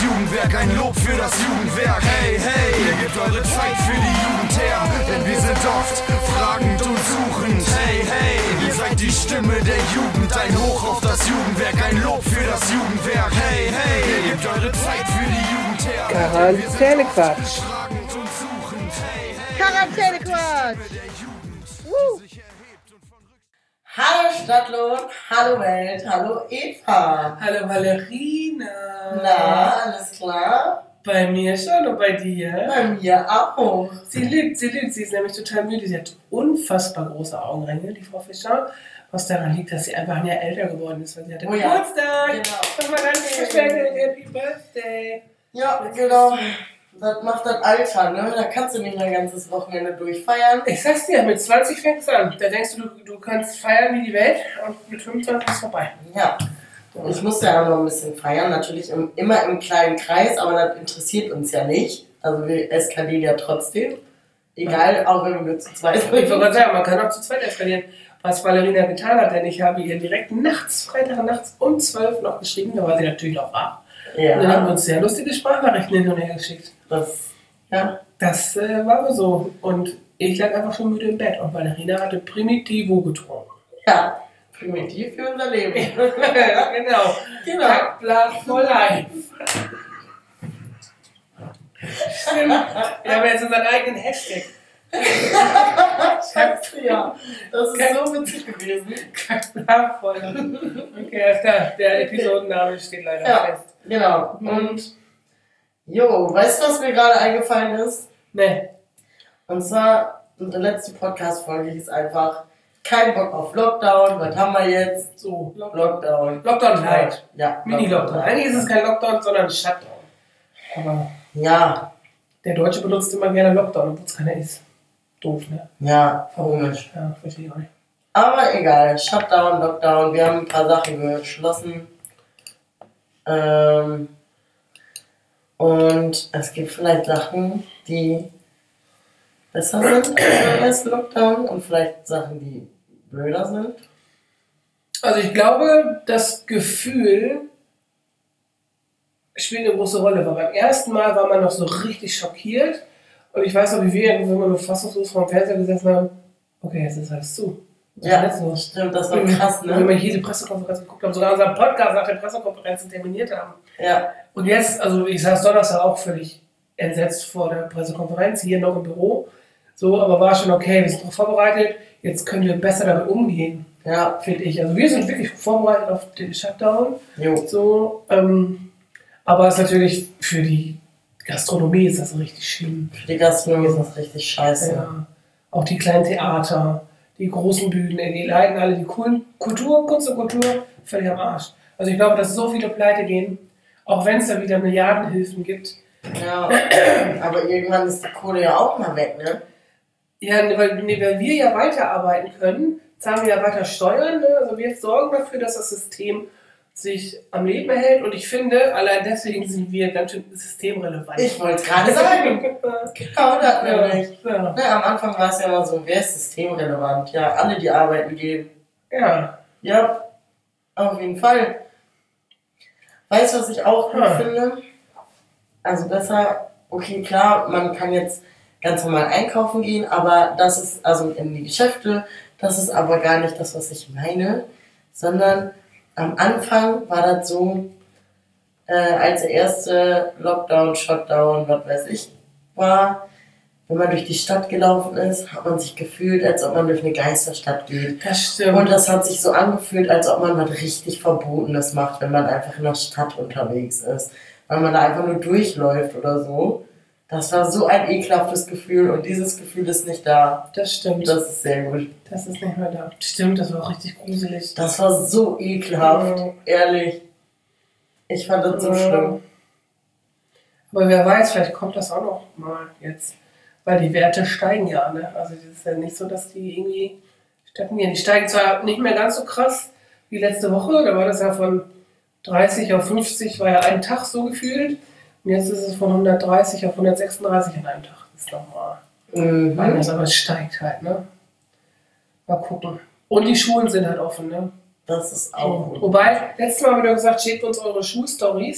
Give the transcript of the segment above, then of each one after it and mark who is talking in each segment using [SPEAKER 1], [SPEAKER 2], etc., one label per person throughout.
[SPEAKER 1] Jugendwerk, ein Lob für das Jugendwerk. Hey, hey, ihr gebt eure Zeit für die Jugend her, denn wir sind oft fragend und suchend. Hey, hey, ihr seid die Stimme der Jugend, ein Hoch auf das Jugendwerk, ein Lob für das Jugendwerk. Hey, hey, ihr gebt eure Zeit für die Jugend her.
[SPEAKER 2] Quarantänequatsch.
[SPEAKER 3] Quarantänequatsch. Hallo Stadtlohn, hallo Welt, hallo Eva.
[SPEAKER 2] Hallo Valerina.
[SPEAKER 3] Na, alles klar?
[SPEAKER 2] Bei mir schon und bei dir?
[SPEAKER 3] Bei mir auch.
[SPEAKER 2] Sie lügt. Sie ist nämlich total müde. Sie hat unfassbar große Augenringe, die Frau Fischer. Was daran liegt, dass sie einfach ein Jahr älter geworden ist, weil sie hatte Geburtstag.
[SPEAKER 3] Genau.
[SPEAKER 2] Nochmal ganz verspätet. Happy Birthday.
[SPEAKER 3] Ja, genau. Das macht das Alter, ne? Da kannst du nicht ein ganzes Wochenende durchfeiern.
[SPEAKER 2] Ich sag's dir, mit 20 fängst du an. Da denkst du kannst feiern wie die Welt und mit 25 ist vorbei.
[SPEAKER 3] Ja. Ich musste ja noch ein bisschen feiern, natürlich immer im kleinen Kreis, aber das interessiert uns ja nicht. Also wir eskalieren ja trotzdem. Egal, auch wenn wir nur zu zweit sind.
[SPEAKER 2] Ich wollte gerade sagen, man kann auch zu zweit eskalieren. Was Valerina getan hat, denn ich habe ihr direkt Freitag nachts um 12 noch geschrieben, da war sie natürlich noch wach.
[SPEAKER 3] Ja.
[SPEAKER 2] Und dann haben wir uns sehr lustige Sprachnachrichten hin und her geschickt. Das war wohl so. Und ich lag einfach schon müde im Bett und Valerina hatte Primitivo getrunken.
[SPEAKER 3] Ja, primitiv für unser Leben.
[SPEAKER 2] Genau. Kackblatt for life. Stimmt. Wir haben jetzt unseren eigenen Hashtag.
[SPEAKER 3] Ja, das ist so witzig gewesen.
[SPEAKER 2] Kackblatt for life. Okay, alles klar. Der Episodenname steht leider fest.
[SPEAKER 3] Genau. Und, weißt du, was mir gerade eingefallen ist?
[SPEAKER 2] Nee.
[SPEAKER 3] Und zwar, unsere letzte Podcast-Folge hieß einfach, kein Bock auf Lockdown, was haben wir jetzt?
[SPEAKER 2] So,
[SPEAKER 3] Lockdown.
[SPEAKER 2] Lockdown light.
[SPEAKER 3] Ja.
[SPEAKER 2] Mini-Lockdown. Eigentlich ist es kein Lockdown, sondern ein Shutdown. Aber
[SPEAKER 3] ja.
[SPEAKER 2] Der Deutsche benutzt immer gerne Lockdown, obwohl es keiner ist. Doof, ne?
[SPEAKER 3] Ja, komisch.
[SPEAKER 2] Ja, verstehe ich auch nicht.
[SPEAKER 3] Aber egal, Shutdown, Lockdown, wir haben ein paar Sachen geschlossen. Und es gibt vielleicht Sachen, die besser sind als der erste Lockdown und vielleicht Sachen, die blöder sind.
[SPEAKER 2] Also ich glaube, das Gefühl spielt eine große Rolle, weil beim ersten Mal war man noch so richtig schockiert und ich weiß noch, wie wir, wenn wir nur fassungslos vor dem Fernseher gesessen haben, okay, jetzt ist alles zu.
[SPEAKER 3] Ja, stimmt, das war krass, ne?
[SPEAKER 2] Wenn wir jede Pressekonferenz geguckt haben, sogar unseren Podcast nach der Pressekonferenz terminiert haben.
[SPEAKER 3] Ja.
[SPEAKER 2] Und jetzt, also ich saß Donnerstag auch völlig entsetzt vor der Pressekonferenz, hier noch im Büro. So, aber war schon okay, wir sind darauf vorbereitet, jetzt können wir besser damit umgehen, finde ich. Also wir sind wirklich vorbereitet auf den Shutdown.
[SPEAKER 3] Jo.
[SPEAKER 2] So, aber es ist natürlich für die Gastronomie ist das richtig schlimm.
[SPEAKER 3] Für die Gastronomie ist das richtig scheiße.
[SPEAKER 2] Ja. Auch die kleinen Theater, die großen Bühnen, die leiden alle die Kultur, Kunst und Kultur völlig am Arsch. Also ich glaube, dass so viele pleite gehen, auch wenn es da wieder Milliardenhilfen gibt.
[SPEAKER 3] Ja, aber irgendwann ist die Kohle ja auch mal weg, ne?
[SPEAKER 2] Ja, weil wir ja weiterarbeiten können, zahlen wir ja weiter Steuern. Ne? Also wir sorgen dafür, dass das System sich am Leben erhält. Und ich finde, allein deswegen sind wir ganz schön systemrelevant.
[SPEAKER 3] Ich wollte es gerade sagen. Genau das nämlich. Ja. Ja, am Anfang war es ja immer so, wer ist systemrelevant? Ja, alle, die arbeiten gehen.
[SPEAKER 2] Ja.
[SPEAKER 3] Ja, auf jeden Fall. Weißt du, was ich auch gut finde? Also besser, okay, klar, man kann jetzt ganz normal einkaufen gehen, aber das ist, also in die Geschäfte, das ist aber gar nicht das, was ich meine, sondern am Anfang war das so, als der erste Lockdown, Shutdown, was weiß ich, war, wenn man durch die Stadt gelaufen ist, hat man sich gefühlt, als ob man durch eine Geisterstadt geht.
[SPEAKER 2] Das stimmt.
[SPEAKER 3] Und das hat sich so angefühlt, als ob man was richtig Verbotenes macht, wenn man einfach in der Stadt unterwegs ist. Weil man da einfach nur durchläuft oder so. Das war so ein ekelhaftes Gefühl und dieses Gefühl ist nicht da.
[SPEAKER 2] Das stimmt.
[SPEAKER 3] Das ist sehr gut.
[SPEAKER 2] Das ist nicht mehr da. Stimmt, das war auch richtig gruselig.
[SPEAKER 3] Das war so ekelhaft, ehrlich. Ich fand das so schlimm.
[SPEAKER 2] Aber wer weiß, vielleicht kommt das auch noch mal jetzt. Weil die Werte steigen ja, ne? Also es ist ja nicht so, dass die irgendwie stagnieren. Die steigen zwar nicht mehr ganz so krass wie letzte Woche, da war das ja von 30 auf 50, war ja ein Tag so gefühlt. Und jetzt ist es von 130 auf 136 an einem Tag. Das ist normal. Anders, aber es steigt halt, ne? Mal gucken. Und die Schulen sind halt offen, ne?
[SPEAKER 3] Das ist auch gut.
[SPEAKER 2] Wobei, letztes Mal haben wir gesagt, schickt uns eure Schulstories.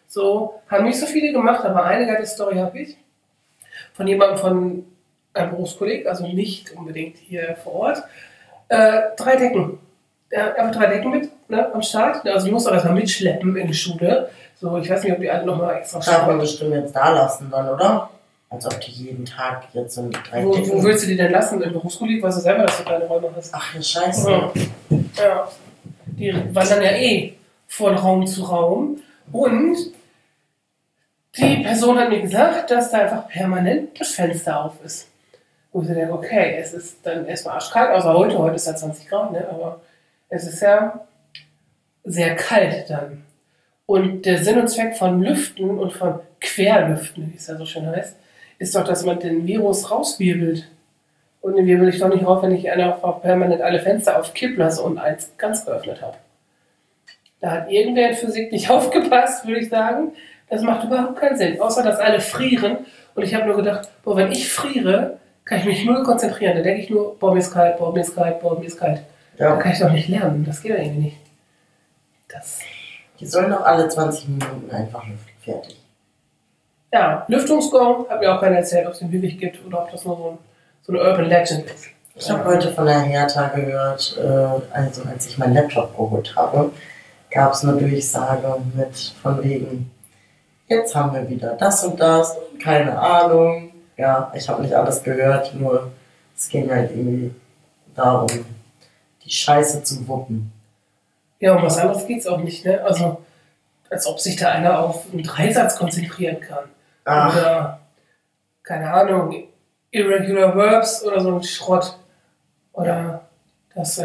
[SPEAKER 2] So, haben nicht so viele gemacht, aber eine geile Story habe ich. Von jemandem von einem Berufskolleg, also nicht unbedingt hier vor Ort. 3 Decken. Er hat einfach 3 Decken mit, ne, am Start. Also die muss auch erstmal mitschleppen in die Schule. So, ich weiß nicht, ob die alle nochmal extra
[SPEAKER 3] Darf man bestimmt jetzt da lassen dann, oder? Als ob die jeden Tag jetzt so 3 Decken...
[SPEAKER 2] Wo willst du die denn lassen? Im Berufskolleg? Weißt du selber, dass du kleine Räume hast?
[SPEAKER 3] Ach, ja, scheiße.
[SPEAKER 2] Ja. Die wandern ja von Raum zu Raum. Und die Person hat mir gesagt, dass da einfach permanent das Fenster auf ist. Wo ich denke, okay, es ist dann erstmal arschkalt, außer heute ist ja 20 Grad, ne? Aber es ist ja sehr kalt dann. Und der Sinn und Zweck von Lüften und von Querlüften, wie es ja so schön heißt, ist doch, dass man den Virus rauswirbelt. Und den wirbel ich doch nicht raus, wenn ich einfach permanent alle Fenster auf Kipp lasse und eins ganz geöffnet habe. Da hat irgendwer in Physik nicht aufgepasst, würde ich sagen. Das macht überhaupt keinen Sinn, außer dass alle frieren. Und ich habe nur gedacht, boah, wenn ich friere, kann ich mich null konzentrieren. Da denke ich nur, boah, mir ist kalt, boah, mir ist kalt, boah, mir ist kalt. Ja. Da kann ich doch nicht lernen, das geht ja irgendwie nicht.
[SPEAKER 3] Die sollen doch alle 20 Minuten einfach lüften, fertig.
[SPEAKER 2] Ja, Lüftungsgong, hat mir auch keiner erzählt, ob es den wirklich gibt oder ob das nur so eine Urban Legend ist.
[SPEAKER 3] Ich habe heute von der Hertha gehört, also als ich meinen Laptop geholt habe, gab es eine Durchsage mit von wegen, jetzt haben wir wieder das und das, keine Ahnung. Ja, ich habe nicht alles gehört, nur es ging halt irgendwie darum, die Scheiße zu wuppen.
[SPEAKER 2] Ja, um was anderes geht's auch nicht, ne? Also, als ob sich da einer auf einen Dreisatz konzentrieren kann. Ach. Oder, keine Ahnung, Irregular Verbs oder so ein Schrott. Oder das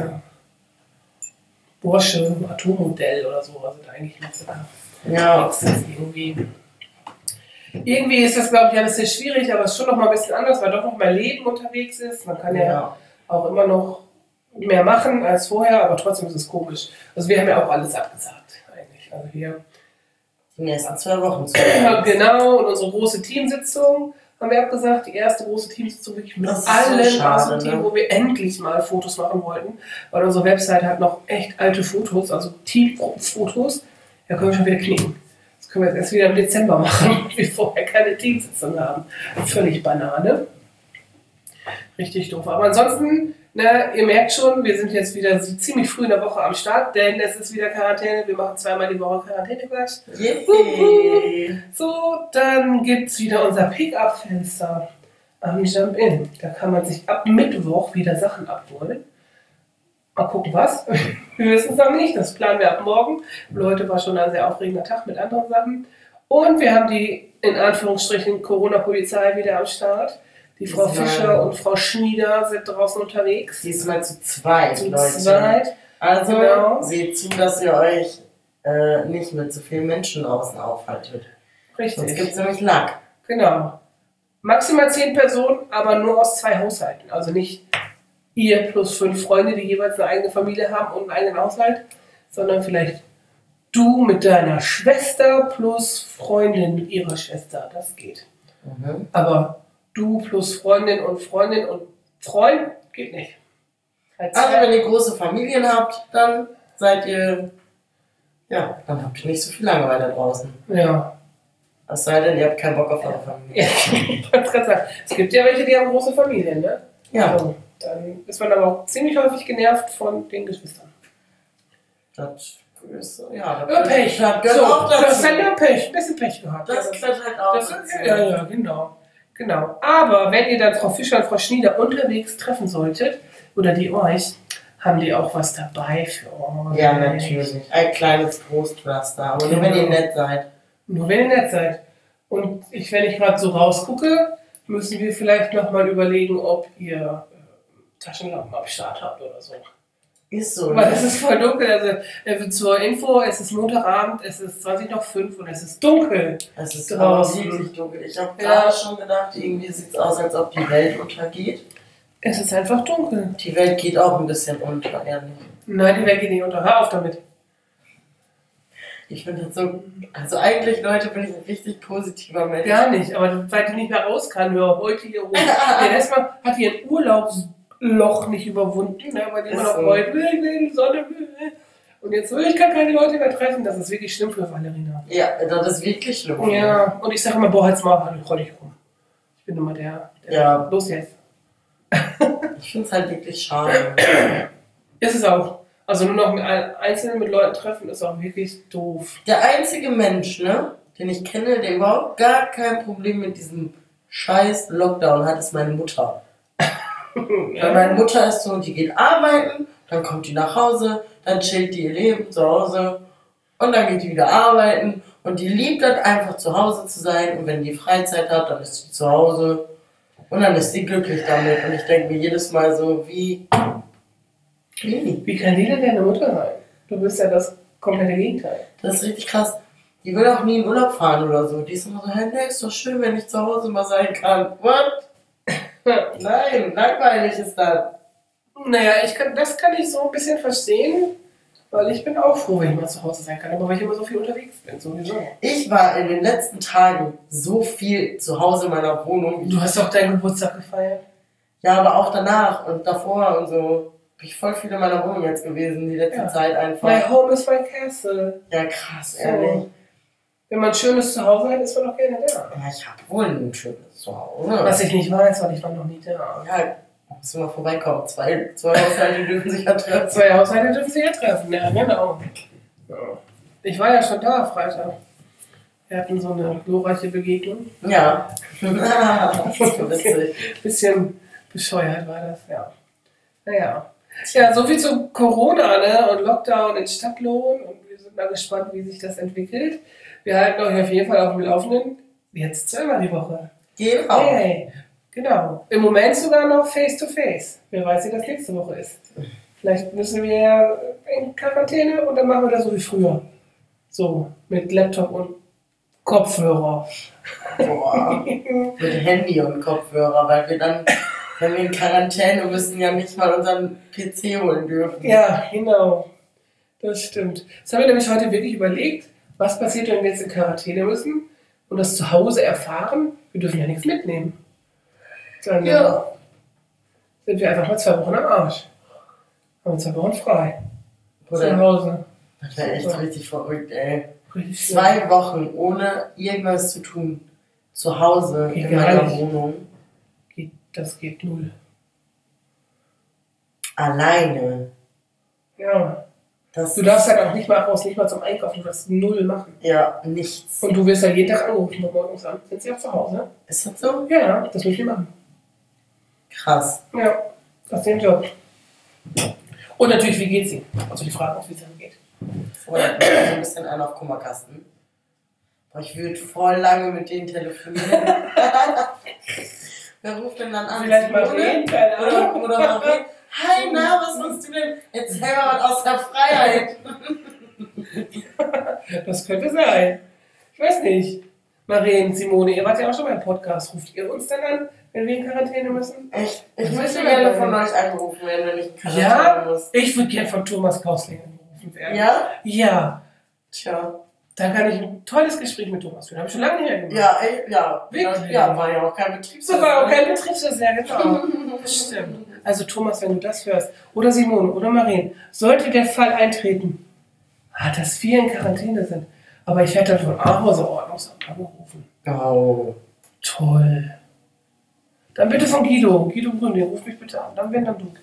[SPEAKER 2] Borsche Atommodell oder so, was da eigentlich noch so ist. Irgendwie ist das, glaube ich, alles sehr schwierig, aber es ist schon noch mal ein bisschen anders, weil doch noch mehr Leben unterwegs ist. Man kann ja auch immer noch mehr machen als vorher, aber trotzdem ist es komisch. Also wir haben ja auch alles abgesagt eigentlich. Also wir
[SPEAKER 3] die nächsten 2 Wochen.
[SPEAKER 2] Genau, und unsere große Teamsitzung haben wir abgesagt. Die erste große Teamsitzung wirklich mit allen so aus dem Team, wo wir endlich mal Fotos machen wollten. Weil unsere Website hat noch echt alte Fotos, also Teamfotos. Da können wir schon wieder knicken. Das können wir jetzt erst wieder im Dezember machen, weil wir vorher keine Teamsitzung haben. Völlig Banane. Richtig doof. Aber ansonsten, ne, ihr merkt schon, wir sind jetzt wieder ziemlich früh in der Woche am Start, denn es ist wieder Quarantäne. Wir machen 2-mal die Woche Quarantäne-Quatsch. So, dann gibt es wieder unser Pick-up-Fenster am Jump-In. Da kann man sich ab Mittwoch wieder Sachen abholen. Mal gucken, was. Wir wissen es noch nicht. Das planen wir ab morgen. Heute war schon ein sehr aufregender Tag mit anderen Sachen. Und wir haben die, in Anführungsstrichen, Corona-Polizei wieder am Start. Die Frau Fischer und Frau Schnieder sind draußen unterwegs.
[SPEAKER 3] Diesmal zu zweit, Leute. Also seht zu, dass ihr euch nicht mit so vielen Menschen draußen aufhaltet.
[SPEAKER 2] Richtig.
[SPEAKER 3] Sonst gibt es nämlich Lack.
[SPEAKER 2] Genau. Maximal 10 Personen, aber nur aus 2 Haushalten. Also nicht ihr plus 5 Freunde, die jeweils eine eigene Familie haben und einen eigenen Haushalt, sondern vielleicht du mit deiner Schwester plus Freundin mit ihrer Schwester. Das geht. Aber du plus Freundin und Freund geht nicht.
[SPEAKER 3] Also wenn ihr große Familien habt, dann seid ihr, ja, dann habt ihr nicht so viel Langeweile draußen.
[SPEAKER 2] Ja.
[SPEAKER 3] Es sei denn, ihr habt keinen Bock auf eure Familie.
[SPEAKER 2] Ja, ich wollte gerade sagen, es gibt ja welche, die haben große Familien, ne?
[SPEAKER 3] Ja.
[SPEAKER 2] Also, dann ist man aber auch ziemlich häufig genervt von den Geschwistern.
[SPEAKER 3] Das ist, ja,
[SPEAKER 2] Pech. Das ist halt Pech. Ein bisschen Pech gehabt.
[SPEAKER 3] Das gehört halt auch.
[SPEAKER 2] Ja, genau. Aber wenn ihr dann Frau Fischer und Frau Schnieder unterwegs treffen solltet, oder die euch, haben die auch was dabei für euch.
[SPEAKER 3] Ja, natürlich. Ein kleines Trostpflaster. Aber nur wenn ihr nett seid.
[SPEAKER 2] Nur wenn ihr nett seid. Und wenn ich gerade so rausgucke, müssen wir vielleicht nochmal überlegen, ob ihr Taschenlampen am Start habt oder so.
[SPEAKER 3] Ist so.
[SPEAKER 2] Weil es ist voll dunkel. Also zur Info, es ist Montagabend, es ist 20 nach 5 und es ist dunkel.
[SPEAKER 3] Es ist draußen wirklich dunkel. Ich habe gerade schon gedacht, irgendwie sieht es aus, als ob die Welt untergeht.
[SPEAKER 2] Es ist einfach dunkel.
[SPEAKER 3] Die Welt geht auch ein bisschen unter, ehrlich.
[SPEAKER 2] Nein, die Welt geht nicht unter. Hör auf damit.
[SPEAKER 3] Ich finde das so, also eigentlich, Leute, bin ich ein richtig positiver Mensch.
[SPEAKER 2] Gar nicht, aber seit ich nicht mehr raus kann, heute hier rum. Erstmal hat hier ein Urlaubsloch nicht überwunden, ne, weil die immer noch heute Sonne. Und jetzt so, ich kann keine Leute mehr treffen. Das ist wirklich schlimm für Valerina.
[SPEAKER 3] Ja, das ist wirklich schlimm.
[SPEAKER 2] Ja, und ich sage immer, boah, halt's mal, roll dich rum. Ich bin immer der
[SPEAKER 3] Ja.
[SPEAKER 2] los jetzt.
[SPEAKER 3] Ich finde es halt wirklich schade.
[SPEAKER 2] Ist es auch. Also nur noch einzeln mit Leuten treffen ist auch wirklich doof.
[SPEAKER 3] Der einzige Mensch, ne, den ich kenne, der überhaupt gar kein Problem mit diesem scheiß Lockdown hat, ist meine Mutter. Weil meine Mutter ist so, die geht arbeiten, dann kommt die nach Hause, dann chillt die ihr Leben zu Hause und dann geht die wieder arbeiten und die liebt das einfach zu Hause zu sein und wenn die Freizeit hat, dann ist sie zu Hause und dann ist sie glücklich damit und ich denke mir jedes Mal so, wie
[SPEAKER 2] kann die denn deine Mutter sein? Du bist ja das komplette Gegenteil.
[SPEAKER 3] Das ist richtig krass. Die will auch nie in Urlaub fahren oder so. Die ist immer so, hey, ist doch schön, wenn ich zu Hause mal sein kann. What? Nein, langweilig ist das.
[SPEAKER 2] Naja, das kann ich so ein bisschen verstehen, weil ich bin auch froh, wenn ich mal zu Hause sein kann, aber weil ich immer so viel unterwegs bin, sowieso.
[SPEAKER 3] Ich war in den letzten Tagen so viel zu Hause in meiner Wohnung.
[SPEAKER 2] Du hast auch deinen Geburtstag gefeiert?
[SPEAKER 3] Ja, aber auch danach und davor und so. Bin ich voll viel in meiner Wohnung jetzt gewesen, die letzte Zeit einfach.
[SPEAKER 2] My home is my castle.
[SPEAKER 3] Ja, krass,
[SPEAKER 2] So.
[SPEAKER 3] ehrlich.
[SPEAKER 2] Wenn man ein schönes Zuhause hat, ist man doch gerne da.
[SPEAKER 3] Ja, ich habe wohl ein schönes Zuhause.
[SPEAKER 2] Was ich nicht weiß, weil ich war noch nie da.
[SPEAKER 3] Ja, musst du mal vorbeikommen. Zwei Haushalte dürfen sich ja treffen.
[SPEAKER 2] 2 Haushalte dürfen sich ja treffen, ja, genau. Ja. Ich war ja schon da, Freitag. Wir hatten so eine glorreiche Begegnung.
[SPEAKER 3] Ja. Das ist so witzig.
[SPEAKER 2] Bisschen bescheuert war das, ja. Naja. Ja, soviel zu Corona, ne? Und Lockdown in Stadtlohn. Und wir sind mal gespannt, wie sich das entwickelt. Wir halten euch auf jeden Fall auf dem Laufenden. Jetzt zweimal die Woche.
[SPEAKER 3] Genau.
[SPEAKER 2] Hey, genau. Im Moment sogar noch Face-to-Face. Wer weiß, wie das nächste Woche ist. Vielleicht müssen wir ja in Quarantäne und dann machen wir das so wie früher. So, mit Laptop und Kopfhörer.
[SPEAKER 3] Boah. Mit Handy und Kopfhörer, weil wir dann, wenn wir in Quarantäne müssen, ja nicht mal unseren PC holen dürfen.
[SPEAKER 2] Ja, genau. Das stimmt. Das haben wir nämlich heute wirklich überlegt, was passiert, wenn wir jetzt in Quarantäne müssen und das zu Hause erfahren. Wir dürfen ja nichts mitnehmen. Dann sind wir einfach mal 2 Wochen am Arsch. Haben wir 2 Wochen frei. Zu Hause.
[SPEAKER 3] Das wäre echt richtig verrückt, ey.
[SPEAKER 2] Richtig schön.
[SPEAKER 3] 2 Wochen ohne irgendwas zu tun. Zu Hause
[SPEAKER 2] Geht
[SPEAKER 3] in
[SPEAKER 2] gar
[SPEAKER 3] meiner
[SPEAKER 2] nicht.
[SPEAKER 3] Wohnung.
[SPEAKER 2] Das geht null.
[SPEAKER 3] Alleine.
[SPEAKER 2] Ja.
[SPEAKER 3] Das
[SPEAKER 2] Du darfst halt auch nicht mal raus, nicht mal zum Einkaufen, du darfst null machen.
[SPEAKER 3] Ja, nichts.
[SPEAKER 2] Und du wirst ja jeden Tag angerufen von morgens an. Sind sie auch zu Hause?
[SPEAKER 3] Ist das so?
[SPEAKER 2] Ja, das müssen wir machen.
[SPEAKER 3] Krass.
[SPEAKER 2] Ja, das ist den Job. Und natürlich, wie geht's ihm? Also die Frage auch, wie es ihm geht.
[SPEAKER 3] Oder so ein bisschen einen auf Kummerkasten. Aber ich würde voll lange mit denen telefonieren. Wer ruft denn dann an?
[SPEAKER 2] Vielleicht mal reden, keine Ahnung.
[SPEAKER 3] Oder mal reden. Hi, na, was machst du denn? Erzähl mal was aus der Freiheit.
[SPEAKER 2] Das könnte sein. Ich weiß nicht. Maren, Simone, ihr wart ja auch schon beim Podcast. Ruft ihr uns dann an, wenn wir in Quarantäne müssen?
[SPEAKER 3] Echt? Ich
[SPEAKER 2] Das
[SPEAKER 3] möchte
[SPEAKER 2] ist
[SPEAKER 3] gerne
[SPEAKER 2] ja
[SPEAKER 3] von
[SPEAKER 2] geil.
[SPEAKER 3] euch angerufen werden, wenn ich in Quarantäne
[SPEAKER 2] Ja,
[SPEAKER 3] muss.
[SPEAKER 2] ich würde gerne von Thomas Kausling angerufen werden.
[SPEAKER 3] Ja?
[SPEAKER 2] Ja.
[SPEAKER 3] Tja.
[SPEAKER 2] Da kann ich ein tolles Gespräch mit Thomas führen. Habe ich schon lange nicht mehr gemacht.
[SPEAKER 3] Ja, ey, ja.
[SPEAKER 2] Wirklich?
[SPEAKER 3] Ja, war ja auch kein Betriebsfest.
[SPEAKER 2] Das war auch kein Betriebsfest, ja genau. Stimmt. Also Thomas, wenn du das hörst, oder Simone, oder Maren, sollte der Fall eintreten, dass wir in Quarantäne sind, aber ich werde dann von Ahauser Ordnungsamt angerufen.
[SPEAKER 3] Oh.
[SPEAKER 2] Toll. Dann bitte von Guido. Guido Gründing, ruf mich bitte an. Dann wenn dann du.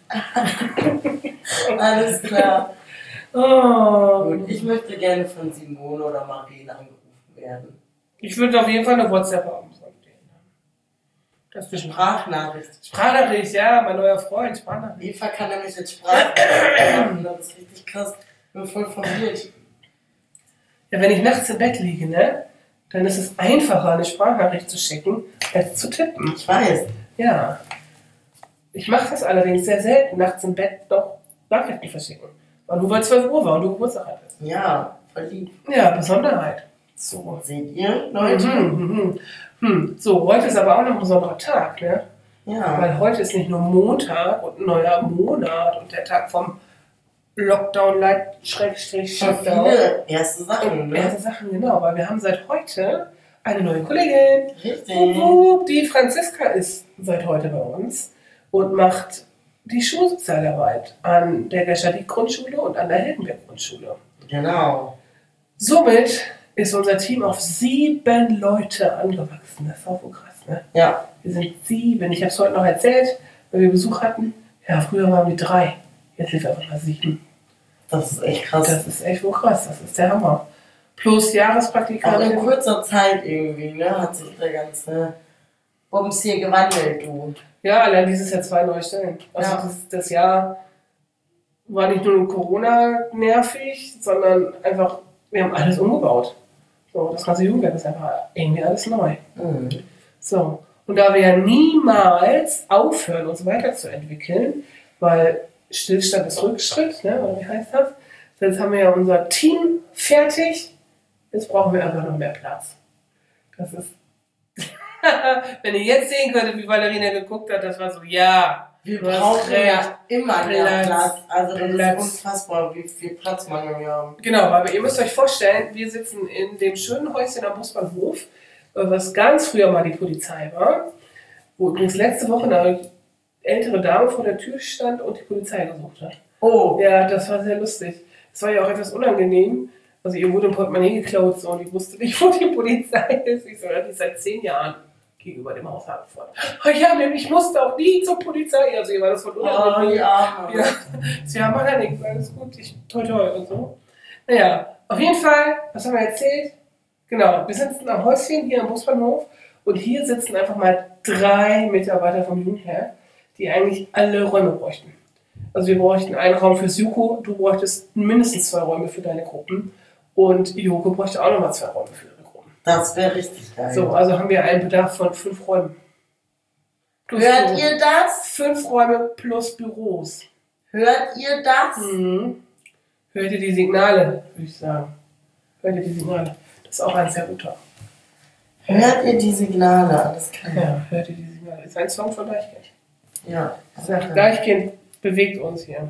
[SPEAKER 3] Alles klar.
[SPEAKER 2] Oh.
[SPEAKER 3] Gut, ich möchte gerne von Simone oder Marien angerufen werden.
[SPEAKER 2] Ich würde auf jeden Fall eine WhatsApp haben von denen. Das ist
[SPEAKER 3] Sprachnachricht.
[SPEAKER 2] Sprachnachricht, ja, mein neuer Freund, Sprachnachricht.
[SPEAKER 3] Eva kann nämlich jetzt Sprachnachricht machen. Das ist richtig krass. Ich bin voll verwirrt.
[SPEAKER 2] Ja, wenn ich nachts im Bett liege, ne, dann ist es einfacher, eine Sprachnachricht zu schicken, als zu tippen.
[SPEAKER 3] Ich weiß.
[SPEAKER 2] Ja. Ich mache das allerdings sehr selten, nachts im Bett noch Nachrichten verschicken. Weil nur weil 12 Uhr war und du Geburtstag hattest.
[SPEAKER 3] Ja, verliebt.
[SPEAKER 2] Ja, Besonderheit. So.
[SPEAKER 3] Seht ihr, Leute?
[SPEAKER 2] So, heute ist aber auch noch ein besonderer Tag, ne?
[SPEAKER 3] Ja.
[SPEAKER 2] Weil heute ist nicht nur Montag und ein neuer Monat und der Tag vom Lockdown,
[SPEAKER 3] Schon
[SPEAKER 2] Shutdown.
[SPEAKER 3] viele erste Sachen, ne?
[SPEAKER 2] Erste Sachen, genau, weil wir haben seit heute eine neue Kollegin.
[SPEAKER 3] Richtig.
[SPEAKER 2] Die Franziska ist seit heute bei uns und macht die Schulsozialarbeit an der Gerschadie-Grundschule und an der Heldenberg-Grundschule.
[SPEAKER 3] Genau.
[SPEAKER 2] Somit ist unser Team auf 7 Leute angewachsen. Das ist auch so krass, ne?
[SPEAKER 3] Ja.
[SPEAKER 2] Wir sind 7. Ich habe es heute noch erzählt, weil wir Besuch hatten. Ja, früher waren wir 3. Jetzt sind wir einfach mal 7.
[SPEAKER 3] Das ist echt krass.
[SPEAKER 2] Das ist echt wohl krass. Das ist der Hammer. Plus
[SPEAKER 3] Auch
[SPEAKER 2] Jahrespraktikantin.
[SPEAKER 3] in kurzer Zeit irgendwie, ne, hat sich der ganze Bums hier gewandelt, du.
[SPEAKER 2] Ja, allein dieses Jahr 2 neue Stellen. Also
[SPEAKER 3] Ja.
[SPEAKER 2] das Jahr war nicht nur Corona nervig, sondern einfach, wir haben alles umgebaut. So, das ganze Jugendwerk ist einfach irgendwie alles neu.
[SPEAKER 3] Mhm.
[SPEAKER 2] So, und da wir ja niemals aufhören, uns weiterzuentwickeln, weil Stillstand ist Rückschritt, ne, oder wie heißt das? Jetzt haben wir ja unser Team fertig, jetzt brauchen wir einfach noch mehr Platz. Das ist, wenn ihr jetzt sehen könntet, wie Valerina geguckt hat, das war so, ja,
[SPEAKER 3] Wir
[SPEAKER 2] du hast
[SPEAKER 3] brauchen
[SPEAKER 2] recht.
[SPEAKER 3] ja immer mehr
[SPEAKER 2] Platz.
[SPEAKER 3] Platz. Also das
[SPEAKER 2] Platz.
[SPEAKER 3] ist unfassbar, wie viel Platzmangel wir haben.
[SPEAKER 2] Genau, aber ihr müsst euch vorstellen, wir sitzen in dem schönen Häuschen am Busbahnhof, was ganz früher mal die Polizei war, wo übrigens letzte Woche eine ältere Dame vor der Tür stand und die Polizei gesucht hat.
[SPEAKER 3] Oh,
[SPEAKER 2] Ja, das war sehr lustig. Es war ja auch etwas unangenehm. Also ihr wurde ein Portemonnaie geklaut so, und ich wusste nicht, wo die Polizei ist. Ich so, ja, die ist seit 10 Jahren gegenüber dem Haus angefahren. Oh ja, ich musste auch nie zur Polizei. Also ihr war das von
[SPEAKER 3] die
[SPEAKER 2] unangenehm.
[SPEAKER 3] Arme.
[SPEAKER 2] Ja, sie haben ja nichts, alles gut, toi toi und so. Naja, auf jeden Fall, was haben wir erzählt? Genau, wir sitzen am Häuschen hier am Busbahnhof und hier sitzen einfach mal 3 Mitarbeiter vom Jugendherr, die eigentlich alle Räume bräuchten. Also wir bräuchten einen Raum fürs Juko, du bräuchtest mindestens 2 Räume für deine Gruppen und Joko bräuchte auch nochmal 2 Räume für ihre Gruppen.
[SPEAKER 3] Das wäre richtig geil.
[SPEAKER 2] So, also haben wir einen Bedarf von 5 Räumen. Plus
[SPEAKER 3] Hört
[SPEAKER 2] Büro.
[SPEAKER 3] ihr das?
[SPEAKER 2] 5 Räume plus Büros.
[SPEAKER 3] Hört ihr das?
[SPEAKER 2] Mhm. Hört ihr die Signale, würde ich sagen. Hört ihr die Signale. Das ist auch ein sehr guter.
[SPEAKER 3] Hört ihr die Signale? Alles klar.
[SPEAKER 2] Ja, hört ihr die Signale. Das ist ein Song von Deichkind.
[SPEAKER 3] Ja.
[SPEAKER 2] Das sagt, Deichkind bewegt uns hier.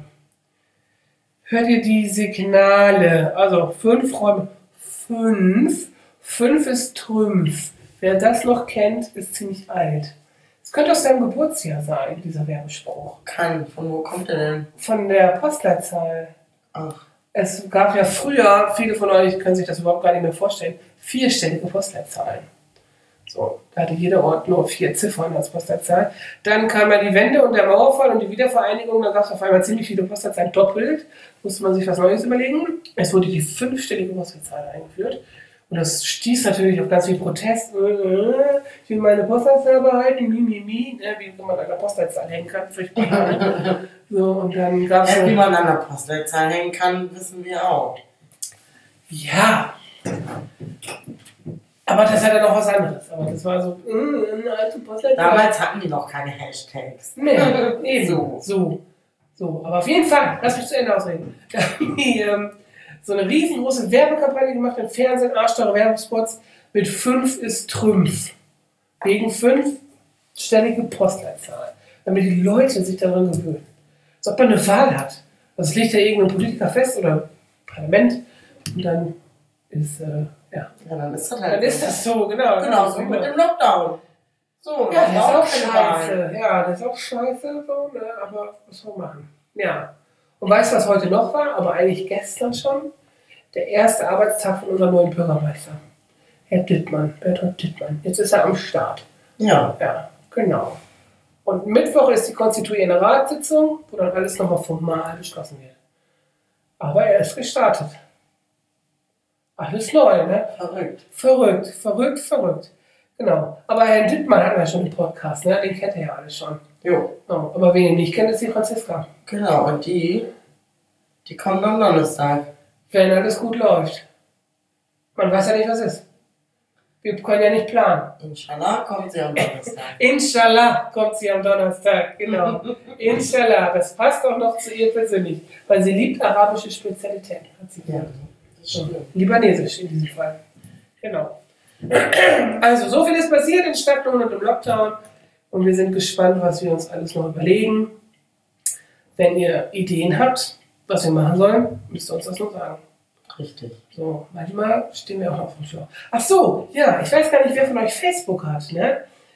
[SPEAKER 2] Hört ihr die Signale? Also 5 Räume. 5. 5 ist Trümpf. Wer das noch kennt, ist ziemlich alt. Es könnte aus seinem Geburtsjahr sein, dieser Werbespruch.
[SPEAKER 3] Kann. Von wo kommt der denn?
[SPEAKER 2] Von der Postleitzahl.
[SPEAKER 3] Ach.
[SPEAKER 2] Es gab ja früher, viele von euch können sich das überhaupt gar nicht mehr vorstellen, 4-stellige Postleitzahlen. So, da hatte jeder Ort nur 4 Ziffern als Postleitzahl. Dann kam ja die Wende und der Mauerfall und die Wiedervereinigung, da gab es auf einmal ziemlich viele Postleitzahlen doppelt. Musste man sich was Neues überlegen. Es wurde die 5-stellige Postleitzahl eingeführt. Und das stieß natürlich auf ganz viel Protest. Ich will meine Postleitzahl behalten, wie man an der Postleitzahl hängen kann. Furchtbar. So, und dann gab es
[SPEAKER 3] Wie man an der Postleitzahl hängen kann, wissen wir auch.
[SPEAKER 2] ja. Aber das hat ja noch was anderes. Aber das war so, eine alte Postleitzahl.
[SPEAKER 3] Damals hatten die noch keine Hashtags.
[SPEAKER 2] Nee, eben. So. Aber auf jeden Fall, lass mich zu Ende ausreden. Da haben die so eine riesengroße Werbekampagne gemacht im Fernsehen, arschteure Werbespots mit 5 ist Trümpf. Wegen 5-stellige Postleitzahl. Damit die Leute sich daran gewöhnen. Als ob man eine Wahl hat. Also es legt ja irgendein Politiker fest oder Parlament und dann ist,
[SPEAKER 3] Ja, dann ist das halt.
[SPEAKER 2] dann ist das so, genau.
[SPEAKER 3] Genau, so mit dem Lockdown. So,
[SPEAKER 2] Ja,
[SPEAKER 3] das
[SPEAKER 2] das
[SPEAKER 3] war
[SPEAKER 2] ist auch
[SPEAKER 3] keine Wahl.
[SPEAKER 2] scheiße. Ja, das ist auch scheiße, so, ne? Aber was soll man machen? Ja. Und weißt du, was heute noch war? Aber eigentlich gestern schon. Der erste Arbeitstag von unserem neuen Bürgermeister. Herr Dittmann, Bertolt Dittmann. Jetzt ist er am Start.
[SPEAKER 3] Ja.
[SPEAKER 2] Ja, genau. Und Mittwoch ist die konstituierende Ratssitzung, wo dann alles nochmal formal beschlossen wird. Aber er ist gestartet. Alles neu, ne? Verrückt. Genau. Aber Herr Dittmann hat ja schon einen Podcast, ne? Den kennt ihr ja alle schon.
[SPEAKER 3] Jo.
[SPEAKER 2] Oh, aber wen ihr nicht kennt, ist die Franziska.
[SPEAKER 3] Genau, und die kommt am Donnerstag.
[SPEAKER 2] Wenn alles gut läuft. Man weiß ja nicht, was ist. Wir können ja nicht planen.
[SPEAKER 3] Inshallah kommt sie am Donnerstag.
[SPEAKER 2] Inshallah kommt sie am Donnerstag, genau. Inshallah, das passt auch noch zu ihr persönlich. Weil sie liebt arabische Spezialitäten, hat sie
[SPEAKER 3] Ja,
[SPEAKER 2] gesagt.
[SPEAKER 3] das stimmt.
[SPEAKER 2] Libanesisch in diesem Fall. Genau. Also, so viel ist passiert in Stadtlohn und im Lockdown. Und wir sind gespannt, was wir uns alles noch überlegen. Wenn ihr Ideen habt, was wir machen sollen, müsst ihr uns das nur sagen.
[SPEAKER 3] Richtig.
[SPEAKER 2] So, manchmal stehen wir auch auf dem Schlauch. Ach so, ja, ich weiß gar nicht, wer von euch Facebook hat, ne?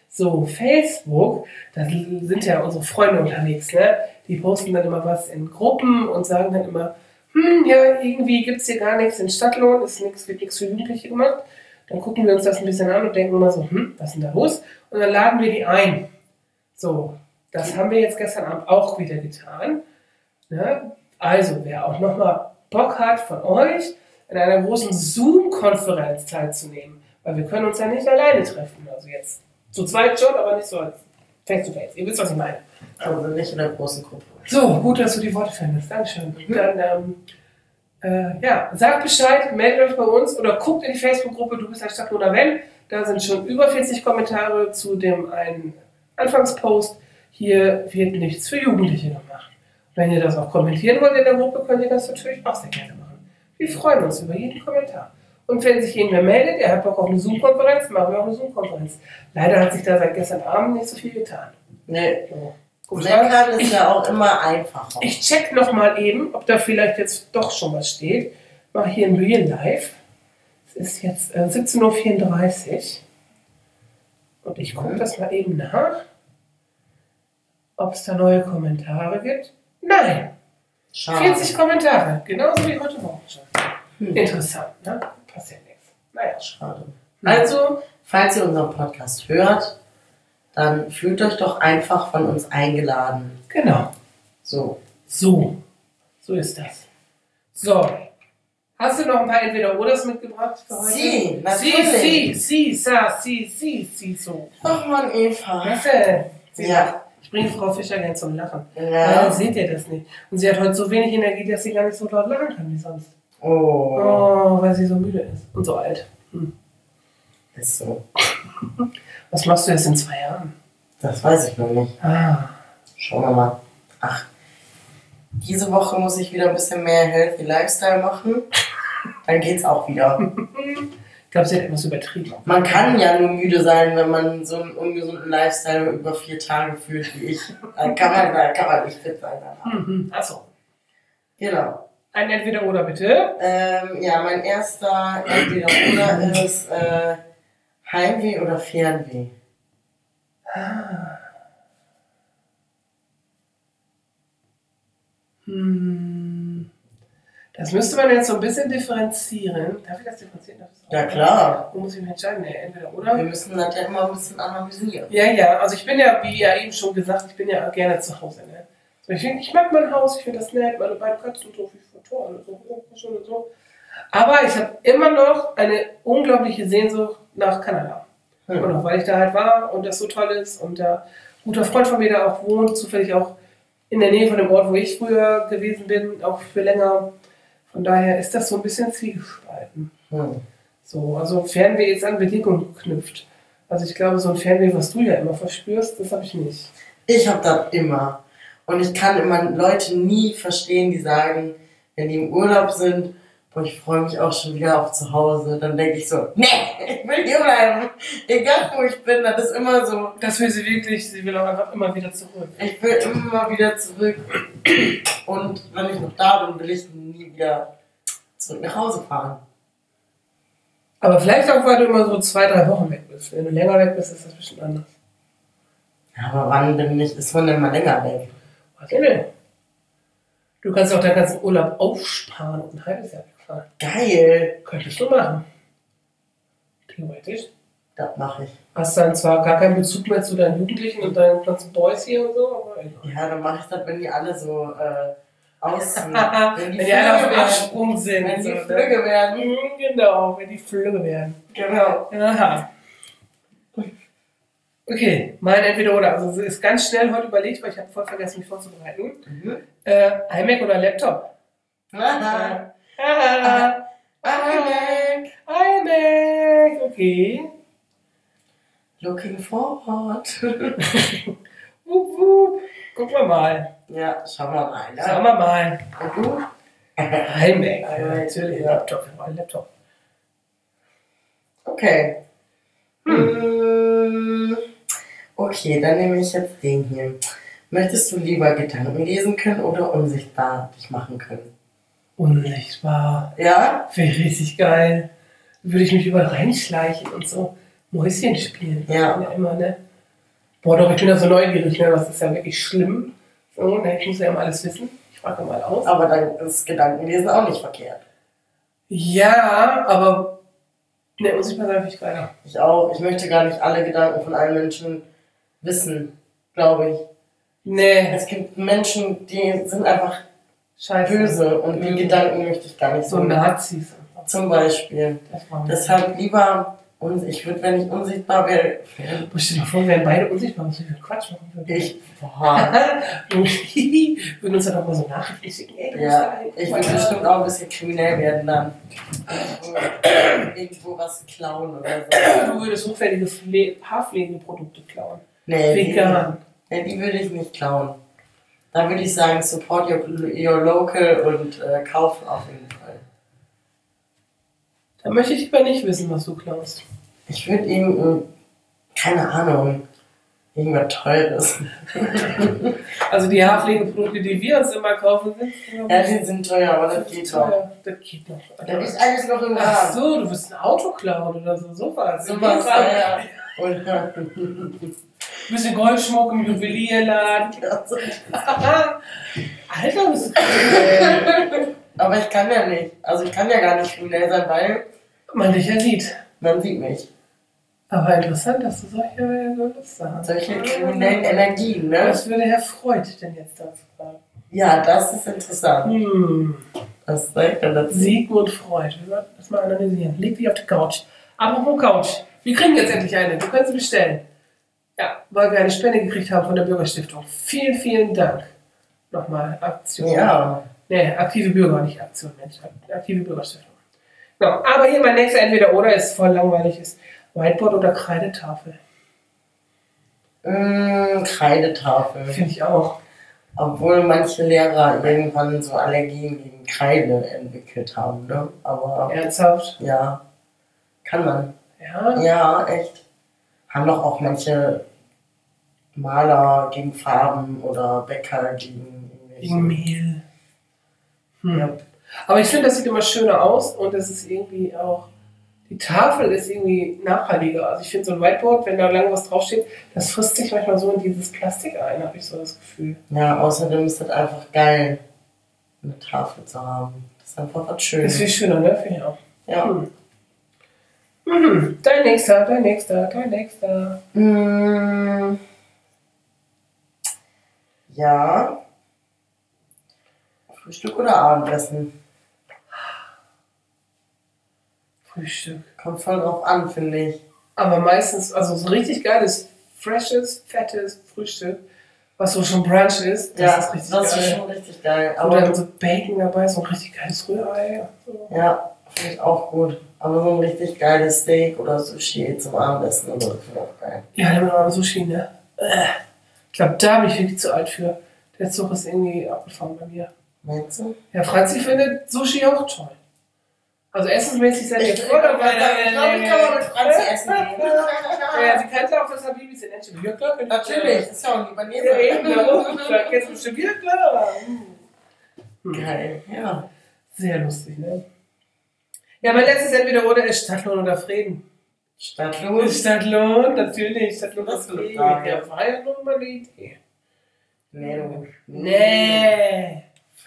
[SPEAKER 2] So, Facebook, da sind ja unsere Freunde unterwegs, ne? Die posten dann immer was in Gruppen und sagen dann immer, ja, irgendwie gibt es hier gar nichts in Stadtlohn, wird nichts für Jugendliche gemacht. Dann gucken wir uns das ein bisschen an und denken immer so, was ist denn da los? Und dann laden wir die ein. So, das haben wir jetzt gestern Abend auch wieder getan. Ne? Also, wer auch nochmal Bock hat von euch, in einer großen Zoom-Konferenz teilzunehmen, weil wir können uns ja nicht alleine treffen. Also jetzt zu zweit schon, aber nicht so face-to-face. Ihr wisst, was ich meine.
[SPEAKER 3] Also nicht in der großen Gruppe.
[SPEAKER 2] So, gut, dass du die Worte findest. Dankeschön. Dann, ja, sagt Bescheid, meldet euch bei uns oder guckt in die Facebook-Gruppe Du bist ein Stadtlohner Wenn. Da sind schon über 40 Kommentare zu dem einen Anfangspost. Hier wird nichts für Jugendliche gemacht. Wenn ihr das auch kommentieren wollt in der Gruppe, könnt ihr das natürlich auch sehr gerne machen. Wir freuen uns über jeden Kommentar. Und wenn sich irgendwer meldet, er hat Bock auf eine Zoom-Konferenz, machen wir auch eine Zoom-Konferenz. Leider hat sich da seit gestern Abend nicht so viel getan.
[SPEAKER 3] Nee. Meckern ist ja auch immer einfacher.
[SPEAKER 2] Ich check nochmal eben, ob da vielleicht jetzt doch schon was steht. Ich mache hier ein Real Life. Es ist jetzt 17:34 Uhr. Und ich gucke das mal eben nach, ob es da neue Kommentare gibt. Nein!
[SPEAKER 3] Schade.
[SPEAKER 2] 40 Kommentare, genauso wie heute Morgen schon. Interessant, ne? Passiert nichts. Naja.
[SPEAKER 3] Schade. Also, falls ihr unseren Podcast hört, dann fühlt euch doch einfach von uns eingeladen.
[SPEAKER 2] Genau.
[SPEAKER 3] So.
[SPEAKER 2] So ist das. So. Hast du noch ein paar Entweder-Oders mitgebracht für heute?
[SPEAKER 3] Sie, natürlich.
[SPEAKER 2] So.
[SPEAKER 3] Ach man, Eva.
[SPEAKER 2] Was denn?
[SPEAKER 3] Ja.
[SPEAKER 2] Ich bringe Frau Fischer gern zum Lachen.
[SPEAKER 3] Ja.
[SPEAKER 2] Dann seht ihr das nicht. Und sie hat heute so wenig Energie, dass sie gar nicht so laut lachen kann wie sonst.
[SPEAKER 3] Oh.
[SPEAKER 2] Weil sie so müde ist. Und so alt.
[SPEAKER 3] Ist so.
[SPEAKER 2] Was machst du jetzt in 2 Jahren?
[SPEAKER 3] Das weiß ich noch nicht. Schauen wir mal. Ach, diese Woche muss ich wieder ein bisschen mehr Healthy Lifestyle machen. Dann geht's auch wieder.
[SPEAKER 2] Ich glaube, sie hat etwas übertrieben.
[SPEAKER 3] Man kann ja nur müde sein, wenn man so einen ungesunden Lifestyle über 4 Tage führt wie ich. Dann kann man nicht fit sein.
[SPEAKER 2] Achso.
[SPEAKER 3] Genau.
[SPEAKER 2] Ein Entweder-Oder bitte.
[SPEAKER 3] Ja, mein erster Entweder-Oder ist Heimweh oder Fernweh.
[SPEAKER 2] Das müsste man jetzt so ein bisschen differenzieren. Darf ich das differenzieren?
[SPEAKER 3] Ja, klar.
[SPEAKER 2] Wo muss ich mich entscheiden? Nee, entweder oder.
[SPEAKER 3] Wir müssen das ja immer ein bisschen analysieren.
[SPEAKER 2] Ja. Also ich bin ja, wie ja eben schon gesagt, ich bin ja gerne zu Hause. Ne? So, ich mag mein Haus, ich finde das nett, meine beiden Katzen so, wie vor Tor und so. Aber ich habe immer noch eine unglaubliche Sehnsucht nach Kanada. Und auch weil ich da halt war und das so toll ist und da ein guter Freund von mir da auch wohnt, zufällig auch in der Nähe von dem Ort, wo ich früher gewesen bin, auch für länger. Von daher ist das so ein bisschen zwiegespalten. So, also Fernweh ist an Bedingungen geknüpft. Also ich glaube, so ein Fernweh, was du ja immer verspürst, das habe ich nicht.
[SPEAKER 3] Ich habe das immer. Und ich kann immer Leute nie verstehen, die sagen, wenn die im Urlaub sind, boah, ich freue mich auch schon wieder auf zu Hause. Dann denke ich so, nee, ich will hier bleiben. Egal wo ich bin, das ist immer so.
[SPEAKER 2] Das will sie wirklich, sie will auch einfach immer wieder zurück.
[SPEAKER 3] Ich will immer wieder zurück. Und wenn ich noch da bin, will ich nie wieder zurück nach Hause fahren.
[SPEAKER 2] Aber vielleicht auch, weil du immer so 2-3 Wochen weg bist. Wenn du länger weg bist, ist das bestimmt anders.
[SPEAKER 3] Ja, aber wann ist man denn mal länger weg?
[SPEAKER 2] Was denn? Du kannst auch deinen ganzen Urlaub aufsparen und ein halbes Jahr wegfahren.
[SPEAKER 3] Geil!
[SPEAKER 2] Könntest du machen. Theoretisch.
[SPEAKER 3] Das mache ich.
[SPEAKER 2] Hast dann zwar gar keinen Bezug mehr zu deinen Jugendlichen und deinen ganzen Boys hier und so, aber egal.
[SPEAKER 3] Ja, dann mache ich das, wenn die alle so außen.
[SPEAKER 2] Wenn die alle auf dem Absprung sind.
[SPEAKER 3] Wenn die
[SPEAKER 2] so,
[SPEAKER 3] Flügge werden.
[SPEAKER 2] Genau, wenn die Flügge werden.
[SPEAKER 3] Genau.
[SPEAKER 2] Aha. Okay, mein Entweder-Oder. Also es ist ganz schnell heute überlegt, weil ich habe voll vergessen, mich vorzubereiten. iMac oder Laptop?
[SPEAKER 3] iMac.
[SPEAKER 2] iMac, okay.
[SPEAKER 3] Looking forward.
[SPEAKER 2] Gucken wir mal.
[SPEAKER 3] Ja, schauen wir mal. Ne?
[SPEAKER 2] Schauen wir mal.
[SPEAKER 3] Und du?
[SPEAKER 2] iMac, natürlich. Laptop, wir wollen Laptop.
[SPEAKER 3] Okay. Okay, dann nehme ich jetzt den hier. Möchtest du lieber Gedanken lesen können oder unsichtbar dich machen können?
[SPEAKER 2] Unsichtbar.
[SPEAKER 3] Ja?
[SPEAKER 2] Wäre richtig geil. Würde ich mich überall reinschleichen und so Mäuschen spielen.
[SPEAKER 3] Ja.
[SPEAKER 2] Immer, ne? Boah, doch, ich bin da so neugierig, ne? Das ist ja wirklich schlimm. So, ne? Ich muss ja immer alles wissen. Ich frage mal aus.
[SPEAKER 3] Aber dann ist Gedankenlesen auch nicht verkehrt.
[SPEAKER 2] Ja, aber ne, unsichtbar sein finde ich geiler.
[SPEAKER 3] Ich auch. Ich möchte gar nicht alle Gedanken von allen Menschen wissen, glaube ich.
[SPEAKER 2] Nee,
[SPEAKER 3] Es gibt Menschen, die sind einfach
[SPEAKER 2] scheiße.
[SPEAKER 3] böse und die Gedanken möchte ich gar nicht
[SPEAKER 2] So
[SPEAKER 3] so.
[SPEAKER 2] Nazis.
[SPEAKER 3] Zum Beispiel.
[SPEAKER 2] Das war
[SPEAKER 3] Deshalb lieber, ich würde, wenn ich unsichtbar wäre,
[SPEAKER 2] Stell dir vor, wir wären beide unsichtbar, was wir für Quatsch machen würden. Würden uns dann auch mal so Nachrichten schicken. Ey, du musst
[SPEAKER 3] Ja,
[SPEAKER 2] da hin.
[SPEAKER 3] ich würde bestimmt auch ein bisschen kriminell werden dann. Irgendwo was klauen oder so.
[SPEAKER 2] Du würdest hochwertige Haarpflegeprodukte klauen.
[SPEAKER 3] Nee,
[SPEAKER 2] Vegan.
[SPEAKER 3] die würde ich nicht klauen. Da würde ich sagen, support your local und kaufen auf jeden Fall.
[SPEAKER 2] Da möchte ich lieber nicht wissen, was du klaust.
[SPEAKER 3] Ich würde ihm, keine Ahnung, irgendwas Teures.
[SPEAKER 2] Also die Haarpflegeprodukte, die wir uns immer kaufen, sind...
[SPEAKER 3] Ja, die sind teuer, aber das geht doch.
[SPEAKER 2] Das geht noch.
[SPEAKER 3] Das ist alles noch im
[SPEAKER 2] Ach
[SPEAKER 3] Rahmen.
[SPEAKER 2] so, du willst ein Auto klauen oder so, sowas.
[SPEAKER 3] Sowas, ja. Und,
[SPEAKER 2] Ein bisschen Goldschmuck im Juwelierladen. Alter, bist du
[SPEAKER 3] aber ich kann ja nicht. Also ich kann ja gar nicht kriminell sein, weil
[SPEAKER 2] man dich ja sieht.
[SPEAKER 3] man sieht mich.
[SPEAKER 2] Aber interessant, dass du solche Lust hast.
[SPEAKER 3] Solche kriminellen Energien, ne?
[SPEAKER 2] Was würde Herr Freud denn jetzt dazu sagen?
[SPEAKER 3] Ja, das ist interessant. Was sagt er dazu?
[SPEAKER 2] Sigmund Freud. Wir sollten das mal analysieren. Leg dich auf die Couch. Apropos Couch. Wir kriegen jetzt endlich eine. Du kannst sie bestellen. Ja, weil wir eine Spende gekriegt haben von der Bürgerstiftung. Vielen, vielen Dank. Nochmal Aktion.
[SPEAKER 3] Ja.
[SPEAKER 2] Nee, aktive Bürger, nicht Aktion, Mensch. Aktive Bürgerstiftung. Genau. Aber hier mein nächster Entweder-Oder ist voll langweilig. Ist Whiteboard oder Kreidetafel.
[SPEAKER 3] Kreidetafel.
[SPEAKER 2] Finde ich auch.
[SPEAKER 3] Obwohl manche Lehrer irgendwann so Allergien gegen Kreide entwickelt haben, ne? Aber
[SPEAKER 2] Ernsthaft?
[SPEAKER 3] ja, kann man.
[SPEAKER 2] Ja.
[SPEAKER 3] Ja, echt. Haben doch auch manche Maler gegen Farben oder Bäcker gegen
[SPEAKER 2] Gegen Mehl.
[SPEAKER 3] Ja.
[SPEAKER 2] Aber ich finde, das sieht immer schöner aus und es ist irgendwie auch, die Tafel ist irgendwie nachhaltiger. Also ich finde so ein Whiteboard, wenn da lange was draufsteht, das frisst sich manchmal so in dieses Plastik ein, habe ich so das Gefühl.
[SPEAKER 3] Ja, außerdem ist das einfach geil, eine Tafel zu haben. Das ist einfach was
[SPEAKER 2] Das ist
[SPEAKER 3] Schönes.
[SPEAKER 2] viel schöner, ne? Finde ich auch.
[SPEAKER 3] Ja.
[SPEAKER 2] Dein nächster.
[SPEAKER 3] Ja. Frühstück oder Abendessen?
[SPEAKER 2] Frühstück.
[SPEAKER 3] Kommt voll drauf an, finde ich.
[SPEAKER 2] Aber meistens, also so richtig geiles, freshes, fettes Frühstück, was so schon Brunch ist, das ist richtig
[SPEAKER 3] das
[SPEAKER 2] geil.
[SPEAKER 3] ist schon richtig geil.
[SPEAKER 2] Wo
[SPEAKER 3] Aber
[SPEAKER 2] dann so Bacon dabei ist, so ein richtig geiles Rührei. So.
[SPEAKER 3] ja, finde ich auch gut. Aber so ein richtig geiles Steak oder Sushi zum Abendessen oder so finde ich auch geil.
[SPEAKER 2] Ja, dann noch Sushi, ne? Ich glaube, da bin ich wirklich zu alt für. Der Zug ist irgendwie abgefahren bei mir.
[SPEAKER 3] Meinst du?
[SPEAKER 2] Ja, Franzi findet Sushi auch toll. Also essensmäßig seid ihr
[SPEAKER 3] Ich
[SPEAKER 2] voll dabei.
[SPEAKER 3] glaube, ich kann mal mit Franzi essen gehen.
[SPEAKER 2] Ja, sie kannte auch das Habibis in Enschede. Ja, klar.
[SPEAKER 3] Natürlich, ist ja auch ein Libaneser.
[SPEAKER 2] Ja, eben, darum. Sagt jetzt bestimmt, ja, klar.
[SPEAKER 3] Geil, ja.
[SPEAKER 2] Sehr lustig, ne? Ja, mein letztes Entweder-Oder ist Stadtlohn oder Frieden.
[SPEAKER 3] Stadtlohn.
[SPEAKER 2] Stadtlohn, natürlich. Stadtlohn
[SPEAKER 3] Das
[SPEAKER 2] oder
[SPEAKER 3] ist eine
[SPEAKER 2] Frieden.
[SPEAKER 3] Frage.
[SPEAKER 2] Ja, war ja nur mal eine Idee.
[SPEAKER 3] Nee.
[SPEAKER 2] Nee.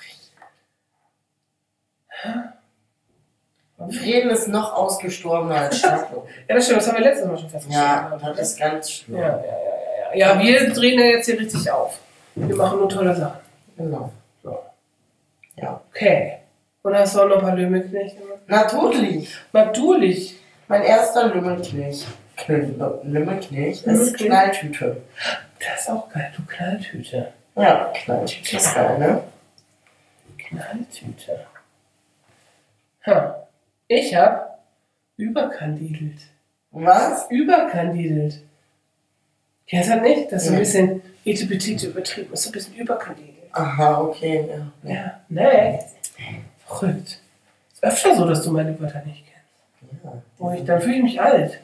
[SPEAKER 3] Frieden ist noch ausgestorbener als Stadtlohn.
[SPEAKER 2] Ja, das stimmt, das haben wir letztes Mal schon festgestellt.
[SPEAKER 3] Ja, das ist ganz schlimm.
[SPEAKER 2] Ja, wir drehen ja jetzt hier richtig auf. Wir machen nur tolle Sachen.
[SPEAKER 3] Genau.
[SPEAKER 2] So.
[SPEAKER 3] Ja.
[SPEAKER 2] Okay. Und hast du auch noch ein paar Lümmelknechte?
[SPEAKER 3] Natürlich.
[SPEAKER 2] Natürlich.
[SPEAKER 3] Mein erster Lümmelknecht. Lümmelknecht ist Knalltüte.
[SPEAKER 2] Das ist auch geil, du Knalltüte.
[SPEAKER 3] Ja, Knalltüte ist geil, ne?
[SPEAKER 2] Knalltüte. Ich hab überkandidelt.
[SPEAKER 3] Was?
[SPEAKER 2] Überkandidelt. Kennst du das nicht? Das ist so ein bisschen etipetite übertrieben. Ist so ein bisschen überkandidelt.
[SPEAKER 3] Aha, okay, ja.
[SPEAKER 2] Ja, nee. Verrückt. Ist öfter so, dass du meine Wörter nicht kennst.
[SPEAKER 3] Ja.
[SPEAKER 2] Dann fühle ich mich alt.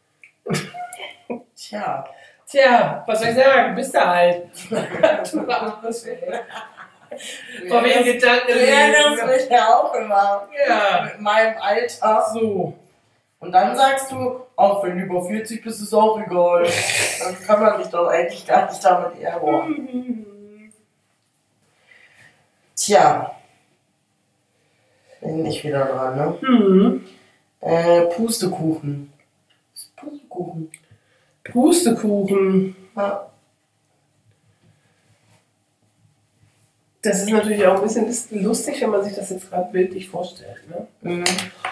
[SPEAKER 3] Tja.
[SPEAKER 2] Tja, was soll ich sagen? Bist du alt. Du armes Fell. Vor wegen Gedanken.
[SPEAKER 3] Du erinnerst mich ja auch immer.
[SPEAKER 2] Ja.
[SPEAKER 3] Mit meinem Alter.
[SPEAKER 2] So.
[SPEAKER 3] Und dann sagst du, auch wenn du über 40 bist, ist auch egal. Dann kann man dich doch eigentlich gar nicht damit ärgern. Tja. Bin ich wieder dran, ne?
[SPEAKER 2] Mhm.
[SPEAKER 3] Pustekuchen. Pustekuchen.
[SPEAKER 2] Pustekuchen.
[SPEAKER 3] Ja.
[SPEAKER 2] Das ist natürlich auch ein bisschen lustig, wenn man sich das jetzt gerade bildlich vorstellt. Ne?
[SPEAKER 3] Mhm.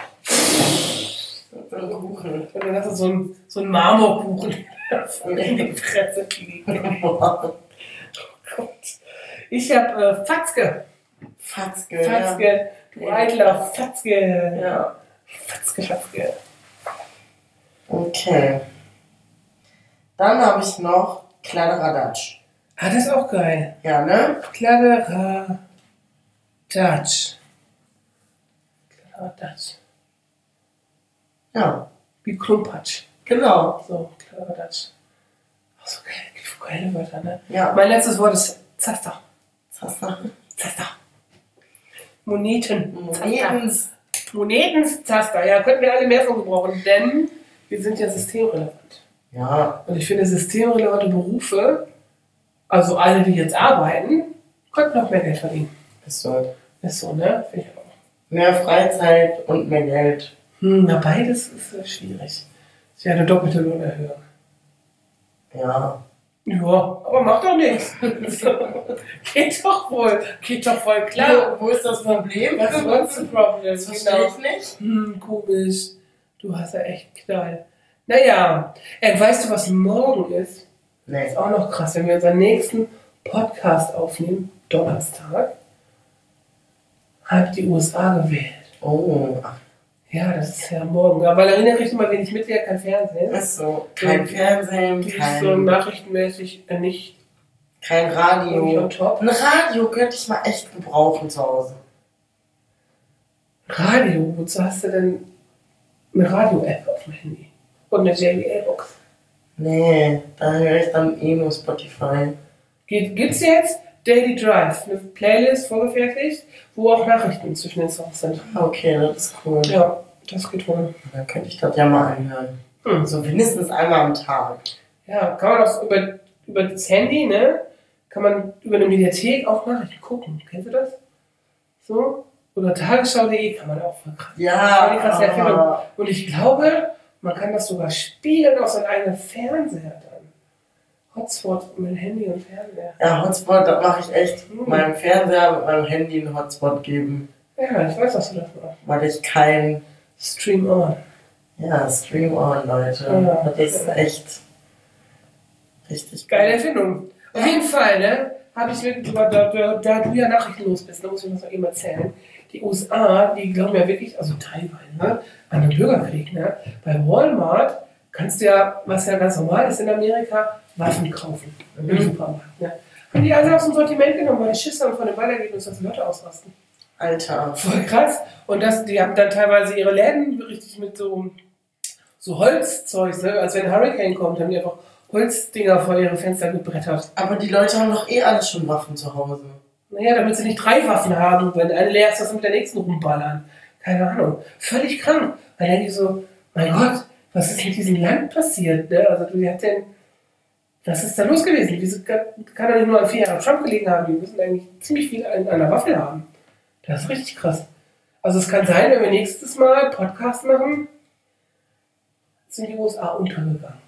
[SPEAKER 3] So ein Kuchen.
[SPEAKER 2] Und dann hast du so ein Marmorkuchen, der in die Fresse fliegt. Oh Gott. Ich habe Fatzke.
[SPEAKER 3] Fatzke.
[SPEAKER 2] Fatzke, du eitler Fatzke.
[SPEAKER 3] Ja.
[SPEAKER 2] Fatzke.
[SPEAKER 3] Okay. Dann habe ich noch Kladderadatsch.
[SPEAKER 2] Ah, das ist auch geil.
[SPEAKER 3] Ja, ne?
[SPEAKER 2] Kladderadatsch.
[SPEAKER 3] Ja,
[SPEAKER 2] Wie Klumpatsch.
[SPEAKER 3] genau.
[SPEAKER 2] So, Kladderadatsch. Ach so geil, gibt geile Wörter, ne?
[SPEAKER 3] Ja.
[SPEAKER 2] Mein letztes Wort ist Zaster.
[SPEAKER 3] Zaster.
[SPEAKER 2] Monetens-Zaster. Ja, könnten wir alle mehr von gebrauchen, denn wir sind ja systemrelevant.
[SPEAKER 3] Ja.
[SPEAKER 2] Und ich finde, systemrelevante Berufe, also alle, die jetzt arbeiten, könnten noch mehr Geld verdienen.
[SPEAKER 3] Ist so.
[SPEAKER 2] Ist so, ne? Finde ich auch.
[SPEAKER 3] Mehr Freizeit und mehr Geld.
[SPEAKER 2] Na, beides ist schwierig. Ich werde eine doppelte Lohnerhöhung.
[SPEAKER 3] Ja.
[SPEAKER 2] Ja, aber macht doch nichts. Geht doch voll klar.
[SPEAKER 3] Wo ist das Problem?
[SPEAKER 2] What's the problem?
[SPEAKER 3] Das verstehe ich nicht.
[SPEAKER 2] Komisch. Du hast ja echt Knall. Naja, weißt du, was morgen ist?
[SPEAKER 3] Nee.
[SPEAKER 2] Ist auch noch krass, wenn wir unseren nächsten Podcast aufnehmen, Donnerstag, hat die USA gewählt.
[SPEAKER 3] Oh.
[SPEAKER 2] Ja, das ist ja morgen. Aber Valerina kriegt immer wenig mit, die hat kein Fernsehen.
[SPEAKER 3] Ist so. Kein Fernsehen,
[SPEAKER 2] Die ist so nachrichtenmäßig nicht
[SPEAKER 3] kein Radio.
[SPEAKER 2] on top.
[SPEAKER 3] Ein Radio könnte ich mal echt gebrauchen zu Hause.
[SPEAKER 2] Radio? Wozu hast du denn eine Radio-App auf dem Handy? Und eine JBL-Box?
[SPEAKER 3] Nee, da höre ich dann eh nur Spotify.
[SPEAKER 2] Gibt's jetzt Daily Drive, eine Playlist vorgefertigt, wo auch Nachrichten zwischen den Songs sind.
[SPEAKER 3] Okay, das ist cool.
[SPEAKER 2] Ja, das geht wohl.
[SPEAKER 3] Dann könnte ich das ja mal anhören. So mindestens einmal am Tag.
[SPEAKER 2] Ja, kann man auch über das Handy, ne? Kann man über eine Mediathek auch Nachrichten gucken. Kennst du das? So? Oder tagesschau.de kann man auch voll krass.
[SPEAKER 3] Ja,
[SPEAKER 2] Voll krasse Erfindung. Und ich glaube, man kann das sogar spielen auf seinen eigenen Fernseher dann. Hotspot mit Handy und Fernseher.
[SPEAKER 3] Ja, Hotspot, das mache ich echt. Meinem Fernseher mit meinem Handy einen Hotspot geben.
[SPEAKER 2] Ja, ich weiß, was du das machst.
[SPEAKER 3] Weil ich kein...
[SPEAKER 2] Stream on.
[SPEAKER 3] Ja, Stream on, Leute.
[SPEAKER 2] Ja.
[SPEAKER 3] Das ist echt richtig
[SPEAKER 2] Geile Erfindung. Auf jeden Fall, ne? Habe ich wirklich, da du ja nachrichtenlos bist, da muss ich das noch eben erzählen. Die USA, die glauben ja wirklich, also teilweise, ne, an den Bürgerkrieg, ne? Bei Walmart kannst du ja, was ja ganz normal ist in Amerika, Waffen kaufen. Im Supermarkt, ne? Haben die alle aus dem Sortiment genommen, weil die Schiss haben von den Ballergebnis, dass die Leute ausrasten.
[SPEAKER 3] Alter.
[SPEAKER 2] Voll krass. Und die haben dann teilweise ihre Läden richtig mit so Holzzeug, ne? Als wenn ein Hurricane kommt, haben die einfach Holzdinger vor ihre Fenster gebrettert.
[SPEAKER 3] Aber die Leute haben doch eh alle schon Waffen zu Hause.
[SPEAKER 2] Naja, damit sie nicht 3 Waffen haben, wenn eine leer ist, was sie mit der nächsten rumballern. Keine Ahnung. Völlig krank. Weil dann die so, mein Gott, was ist mit diesem Land passiert? Ne? Also was ist da los gewesen? Wieso kann er nicht nur an 4 Jahren Trump gelegen haben? Die müssen eigentlich ziemlich viel an einer Waffel haben. Das ist richtig krass. Also es kann sein, wenn wir nächstes Mal Podcast machen, sind die USA untergegangen.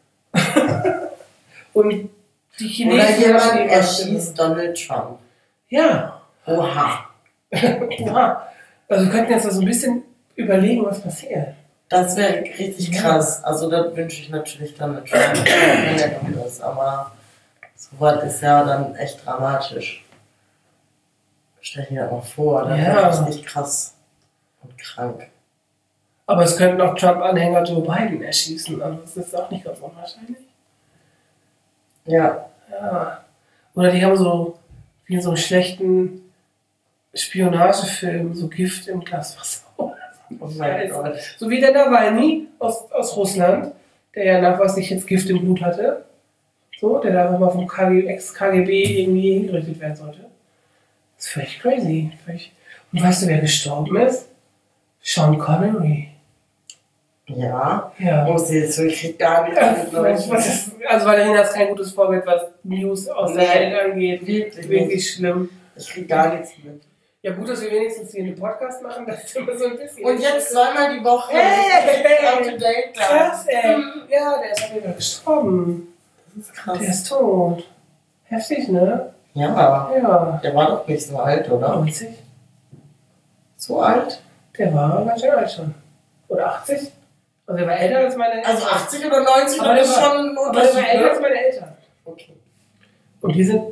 [SPEAKER 2] Und die Chinesen...
[SPEAKER 3] Oder jemand erschießt Donald Trump.
[SPEAKER 2] Ja.
[SPEAKER 3] Oha.
[SPEAKER 2] Ja. Also wir könnten jetzt so ein bisschen überlegen, was passiert.
[SPEAKER 3] Das wäre richtig krass. Also das wünsche ich natürlich Donald Trump, wenn er dumm ist. Aber sowas ist ja dann echt dramatisch. Stell dir das mal vor, das wäre richtig krass und krank.
[SPEAKER 2] Aber es könnten auch Trump-Anhänger Joe Biden erschießen. Also das ist auch nicht ganz unwahrscheinlich.
[SPEAKER 3] Ja.
[SPEAKER 2] Ja. Oder die haben so, wie in so einem schlechten Spionagefilm, so Gift im Glas Wasser.
[SPEAKER 3] Oh mein Gott.
[SPEAKER 2] So wie der Nawalny aus Russland, der ja nachweislich jetzt Gift im Blut hatte. So, der da einfach mal vom Ex-KGB irgendwie hingerichtet werden sollte. Das ist völlig crazy. Und weißt du, wer gestorben ist? Sean Connery.
[SPEAKER 3] Ja.
[SPEAKER 2] Ja.
[SPEAKER 3] Muss sie jetzt wirklich gar nicht mit Leuten.
[SPEAKER 2] Also Valerina ist kein gutes Vorbild, was News aus der Welt angeht. Wirklich schlimm.
[SPEAKER 3] Ich krieg gar nichts mit.
[SPEAKER 2] Ja, gut, dass wir wenigstens hier einen Podcast machen, das ist immer so ein bisschen.
[SPEAKER 3] Und jetzt zweimal die Woche.
[SPEAKER 2] Hey, krass, ey. Ja, der ist auf jeden Fall gestorben.
[SPEAKER 3] Das ist krass.
[SPEAKER 2] Der ist tot. Heftig, ne?
[SPEAKER 3] Ja.
[SPEAKER 2] Ja.
[SPEAKER 3] Der war doch nicht so alt, oder?
[SPEAKER 2] 90?
[SPEAKER 3] So alt?
[SPEAKER 2] Der war ganz schön alt schon. Oder 80? Also der war älter als meine Eltern.
[SPEAKER 3] Also 80 oder 90,
[SPEAKER 2] aber
[SPEAKER 3] das ist schon ein
[SPEAKER 2] aber der war älter als
[SPEAKER 3] Unterschied.
[SPEAKER 2] meine Eltern.
[SPEAKER 3] Okay.
[SPEAKER 2] Und die sind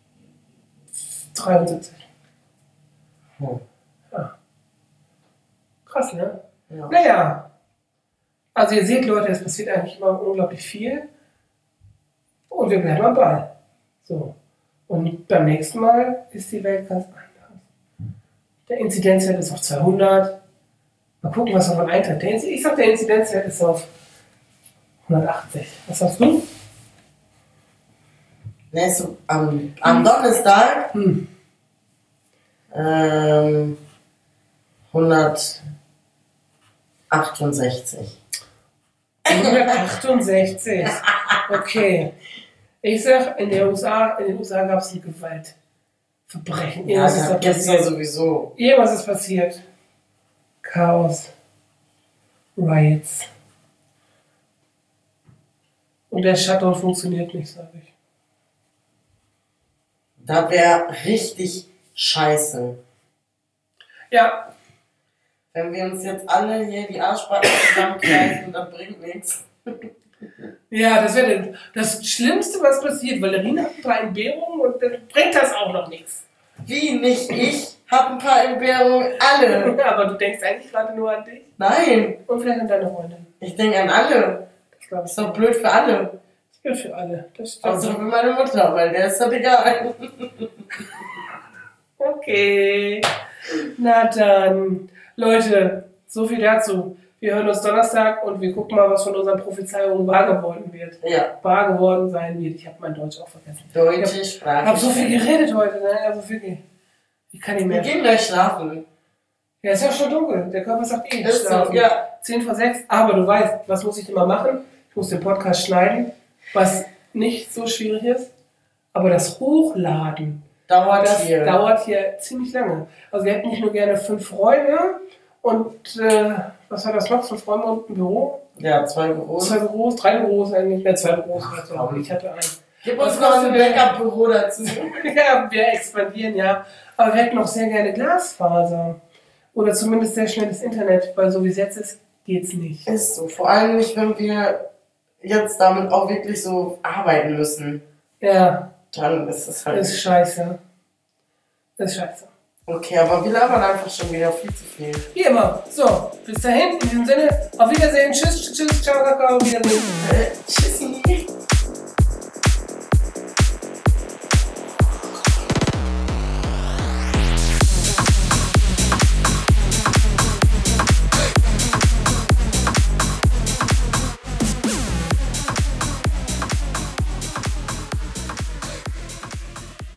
[SPEAKER 2] 73.
[SPEAKER 3] Hm.
[SPEAKER 2] Ja. Krass, ne?
[SPEAKER 3] Ja.
[SPEAKER 2] Naja. Also ihr seht, Leute, es passiert eigentlich immer unglaublich viel. Und wir bleiben am Ball. So. Und beim nächsten Mal ist die Welt ganz anders. Der Inzidenzwert ist auf 200. Mal gucken, was davon eintritt. Ich sag, der Inzidenzwert ist auf 180. Was sagst du?
[SPEAKER 3] Am Donnerstag 168.
[SPEAKER 2] 168. Okay. Ich sag, in den USA gab es ein Gewaltverbrechen.
[SPEAKER 3] Ja,
[SPEAKER 2] Irgendwas ist da
[SPEAKER 3] das gibt's ja
[SPEAKER 2] passiert.
[SPEAKER 3] sowieso.
[SPEAKER 2] Irgendwas ist passiert. Chaos. Riots. Und der Shutdown funktioniert nicht, sage ich.
[SPEAKER 3] Da wäre richtig scheiße.
[SPEAKER 2] Ja,
[SPEAKER 3] Wenn wir uns jetzt alle hier die Arschbacken zusammenkneifen, das bringt nichts.
[SPEAKER 2] ja, das wäre das Schlimmste, was passiert. Valerina hat ein paar Entbehrungen und dann bringt das auch noch nichts.
[SPEAKER 3] Wie nicht? Ich hab ein paar Entbehrungen, alle.
[SPEAKER 2] Aber du denkst eigentlich gerade nur an dich
[SPEAKER 3] Nein,
[SPEAKER 2] und vielleicht an deine Freundin.
[SPEAKER 3] ich denke an alle.
[SPEAKER 2] Das glaube ich.
[SPEAKER 3] Ist doch blöd für alle.
[SPEAKER 2] Das gilt für alle. Das stimmt.
[SPEAKER 3] Außer für meine Mutter, weil der ist das egal.
[SPEAKER 2] Okay. Na dann. Leute, so viel dazu. Wir hören uns Donnerstag und wir gucken mal, was von unseren Prophezeiungen wahr geworden wird.
[SPEAKER 3] Ja,
[SPEAKER 2] Wahr geworden sein wird. Ich habe mein Deutsch auch vergessen.
[SPEAKER 3] deutsche Sprache.
[SPEAKER 2] Ich habe so viel geredet heute, ne? Also wirklich. Ich kann nicht
[SPEAKER 3] Wir
[SPEAKER 2] mehr.
[SPEAKER 3] gehen gleich schlafen.
[SPEAKER 2] Ja, ist ja schon dunkel. Der Körper sagt eh,
[SPEAKER 3] Ist so,
[SPEAKER 2] schlafen.
[SPEAKER 3] ja.
[SPEAKER 2] 10 vor 6. Aber du weißt, was muss ich immer machen? Ich muss den Podcast schneiden, was nicht so schwierig ist. Aber das Hochladen, das dauert hier ziemlich lange. Also wir hätten nicht nur gerne 5 Räume und was war das noch? 5 Räume und ein Büro?
[SPEAKER 3] Ja, 2 Büros.
[SPEAKER 2] 2 Büros, 3 Büros eigentlich. Ja, 2 Büros. Ich hatte einen.
[SPEAKER 3] Gib uns noch ein Backup-Büro dazu.
[SPEAKER 2] Ja, wir expandieren, ja. Aber wir hätten auch sehr gerne Glasfaser. Oder zumindest sehr schnelles Internet, weil so wie es jetzt ist, geht's nicht.
[SPEAKER 3] Ist so. Vor allem nicht, wenn wir jetzt damit auch wirklich so arbeiten müssen.
[SPEAKER 2] Ja,
[SPEAKER 3] Dann ist es halt.
[SPEAKER 2] ist scheiße. Ist scheiße.
[SPEAKER 3] Okay, aber wir labern einfach schon wieder viel zu viel.
[SPEAKER 2] Wie immer. So, bis dahin, in diesem Sinne, auf Wiedersehen. Tschüss, ciao, Kakao, Wiedersehen.
[SPEAKER 3] Tschüssi.